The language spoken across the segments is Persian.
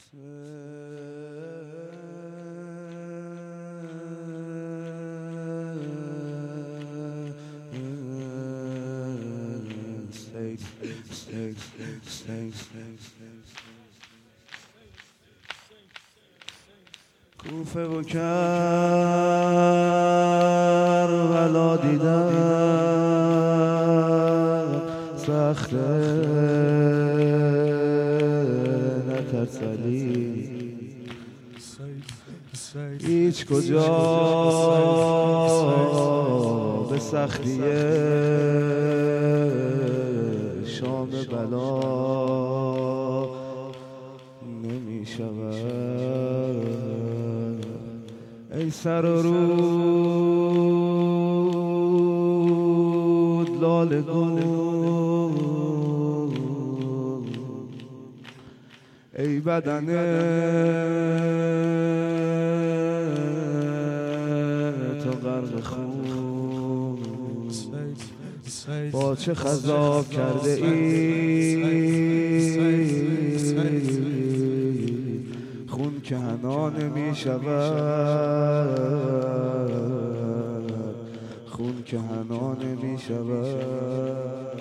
کوفه و کربلا دیدم سخته نترسلی هیچ کجا به سختی شام بلا نمی شود. ای سر و رود لاله گل، ای بدن تو غرق خون، با چه خضاب کرده ای خون که حنا نمی شود، خون که حنا نمی شود.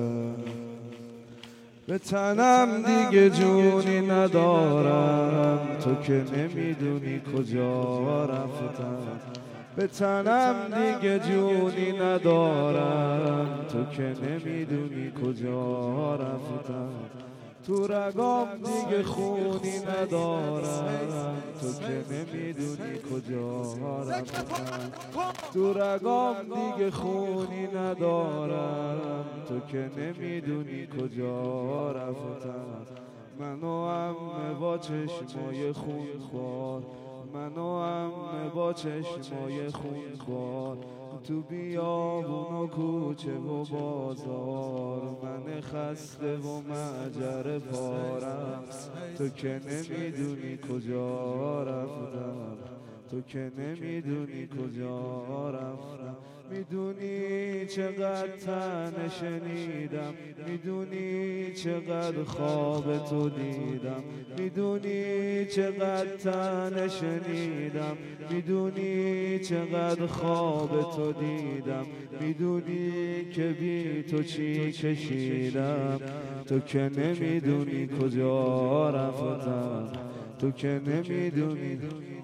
به تنم دیگه جونی ندارم، تو که نمیدونی کجا رفتم. به تنم دیگه جونی ندارم، تو که نمیدونی کجا رفتم. تو رگام دیگه خونی ندارم، تو که نمیدونی کجا رفتم. تو رگام دیگه خونی ندارم، تو که نمیدونی کجا رفتم. منو عمه با چشمای خونخوار، منو عمه با چشمای خونخوار، تو بیابون و کوچه و بازار، من خسته و معجر پارم. تو که نمیدونی کجا رفتم، تو که نمیدونی کجا رفتم. میدونی چقدر تنه شنیدم، میدونی چقدر خواب تو دیدم، میدونی چقدر تنه شنیدم، میدونی چقدر خواب تو دیدم، میدونی که بی تو چی کشیدم. تو که نمیدونی کجا رفتم، تو که نمیدونی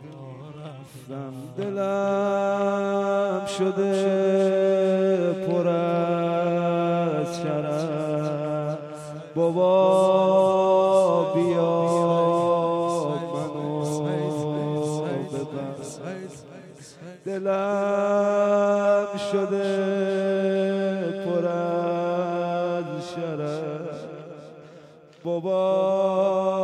دلم شده پر از شرف. بابا بیا منو ببر، دلم شده پر از شرف. بابا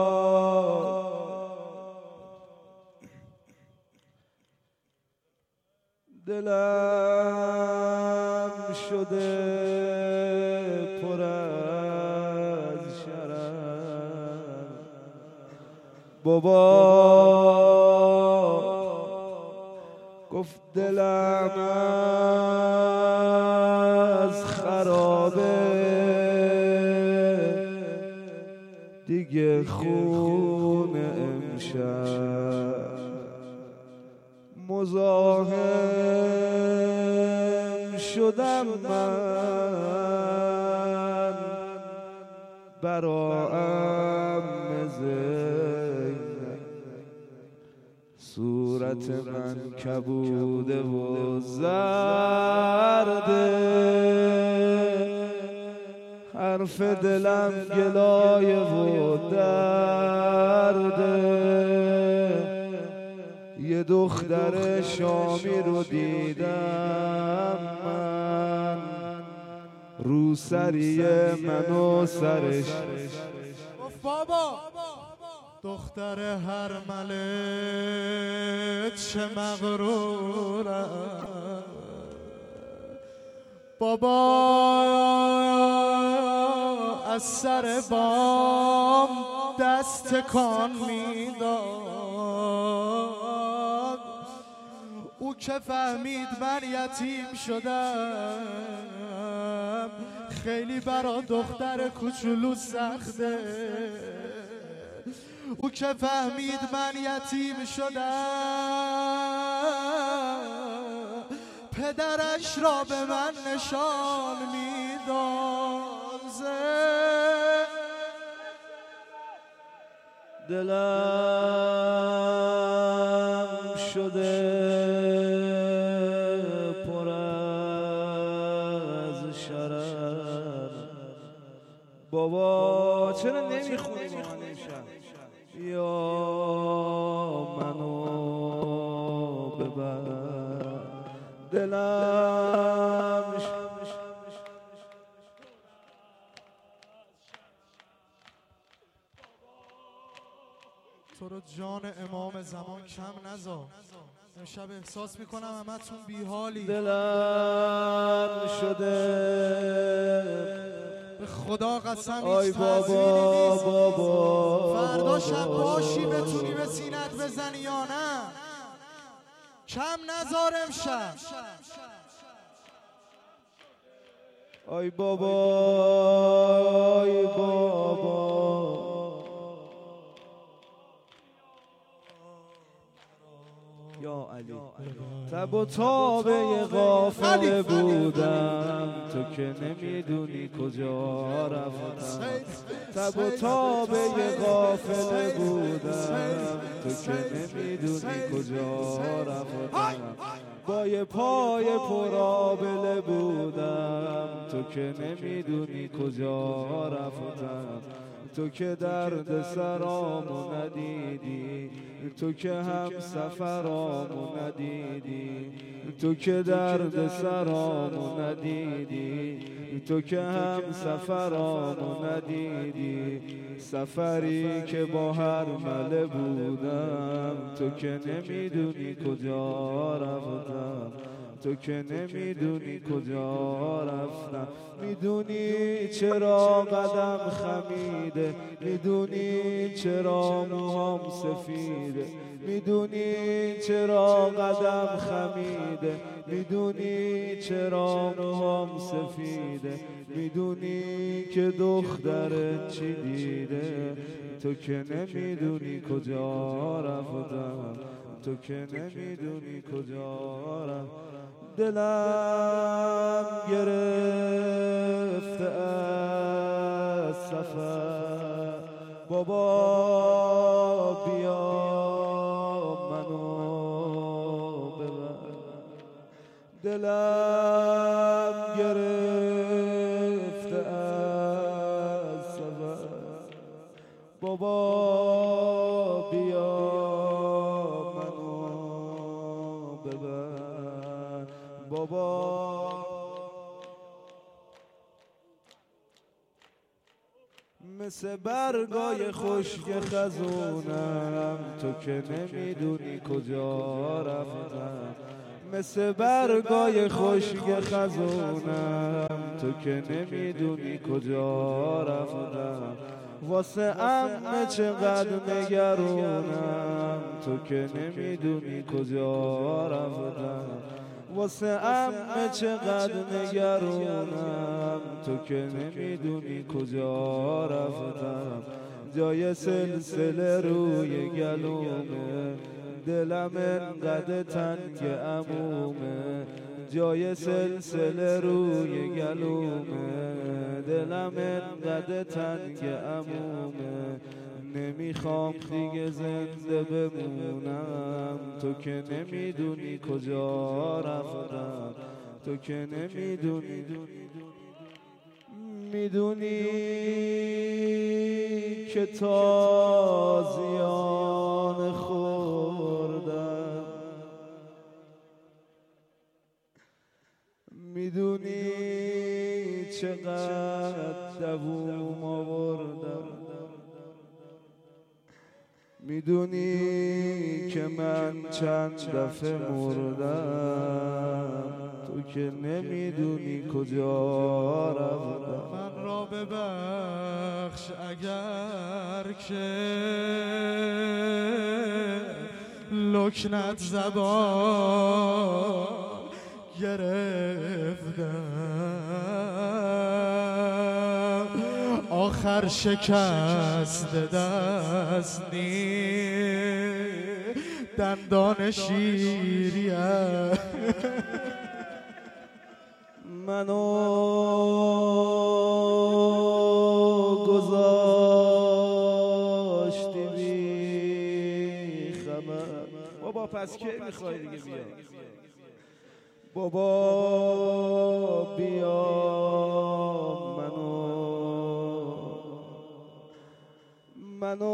دلم شده پر از شرف. بابا گفت دلم از خرابه دیگه خون امشب مزاحم شدم من برا عمه زینب. صورت من کبوده و زرده، حرف دلم گلایه و درده. یه دختر شامی رو دیدم من، روسری منو سرش گفت بابا دختر هرمله چه مغرورم. بابا از سر بام دست تکان میداد، او که فهمید من یتیم شدم خیلی برا دختر کوچولو سخته. او که فهمید من یتیم شدم پدرش را به من نشان می‌دازه. دلم شده پر از شرر. بابا چرا نمیخونی با من امشب؟ یا منو ببر. دلم تو رو جان امام زمان کم نذار. امشب احساس میکنم همتون بیحالی. دلم شده به خدا قسم آی هیچ بابا تضمینی نیست بابا فردا شب باشی بتونی به سینت بزنی یا نه. کم نذار امشب. آی بابا آی بابا یا علی. تب و تابه غافل بودم تو که نمیدونی کجا رفتم. تب و تابه غافل بودم تو که نمیدونی کجا رفتم. با یه پای پرآبله بودم تو که نمیدونی کجا رفتم. تو که درد سرامو ندیدی تو که هم سفرامو ندیدی تو که درد سرامو ندیدی تو که هم سفرامو ندیدی. سفری که با هر مله بودم تو که نمیدونی کجا رفتم. تو که نمیدونی کجا رفتم. میدونی چرا قدم خمیده میدونی چرا موهام سفیده میدونی چرا قدم خمیده میدونی چرا موهام سفیده میدونی که دخترت چی دیده. تو که نمیدونی کجا رفتم. تو که نمیدونی کجا رفتم. دلم گرفته از سفر. بابا بیا منو ببر. دلم گرفته از سفر. بابا بیا منو ببر. بابا مثل برگای خشک خزونم تو که نمیدونی کجا رفتم. مثل برگای خشک خزونم تو که نمیدونی کجا رفتم. واسه عمه چقدر نگرونم تو که نمیدونی کجا رفتم. واسه عمه چقدر نگرونم تو که نمیدونی کجا رفتم. جای سلسله روی گلومه دلم انقدر تنگ عمومه. جای سلسله روی گلومه دلم انقدر تنگ عمومه. نمیخوام دیگه زنده بمونم تو که نمیدونی کجا رفتم. تو که نمیدونی میدونی که تازیان خوردم. میدونی چقدر دووم آوردم. میدونی که من چند دفعه مردم تو که نمیدونی کجا رفتم. من را ببخش اگر که لکنت زبان گرفتم. آخر شکست دست دندان شیری منو گذاشتی بی خبر. بابا پس کی میخوای دیگه بیا؟ بابا بیا منو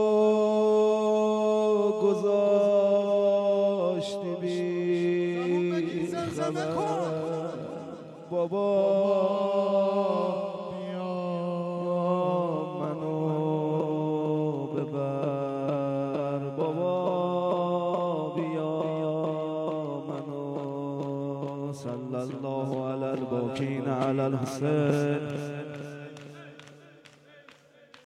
گذاشتی بی خبر. بابا بیا منو ببر. بابا بیا منو. صلی الله علی الباکین علی الحسین.